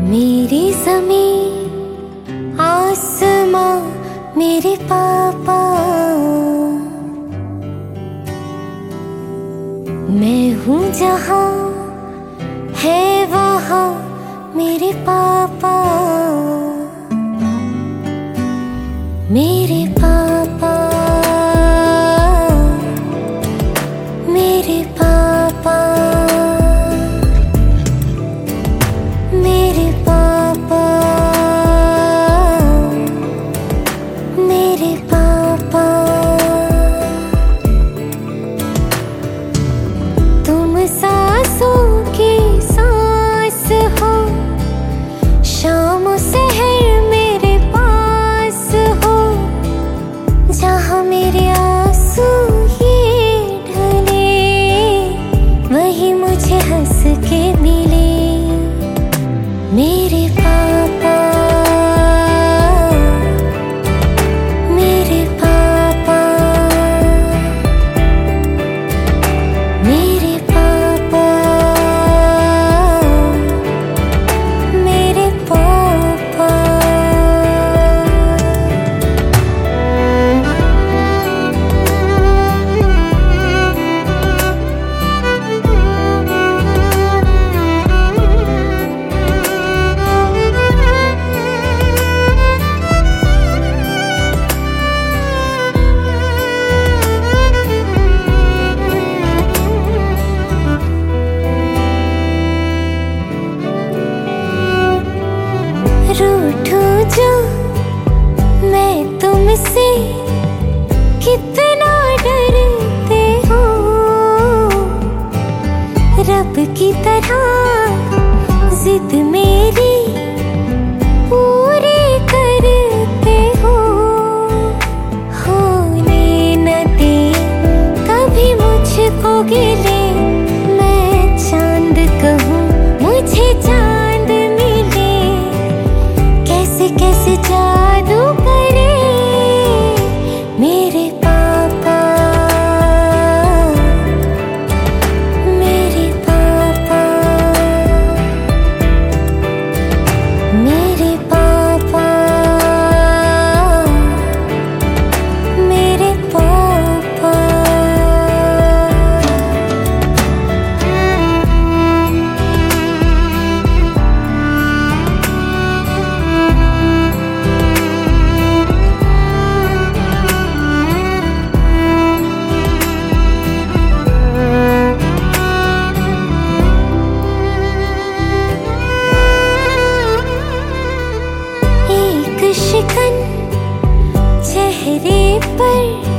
मेरी ज़मीं आसमां मेरे पापा, मैं हूँ जहाँ है वहाँ मेरे पापा, मेरे पापा, मेरे पापा, मेरे पापा, मेरे पापा। तुम सांसों की सांस हो, शाम सहर मेरे पास हो, जहाँ मेरे आंसू ये ढले, वही मुझे हंस के मिले। मेरे पापा, मेरे पापा, मेरे पापा, मेरे पापा। रूठूं जो मैं तुमसे, कितना डरते हो, रब की तरह जिद मेरी पूरी करते हो। होने न दे कभी मुझको गिले, मैं चांद कहूँ मुझे चांद मिले, कैसे कैसे जादू करे मेरे पापा, मेरे पापा, मेरे पापा, मेरे पापा। एक शिकन चेहरे पर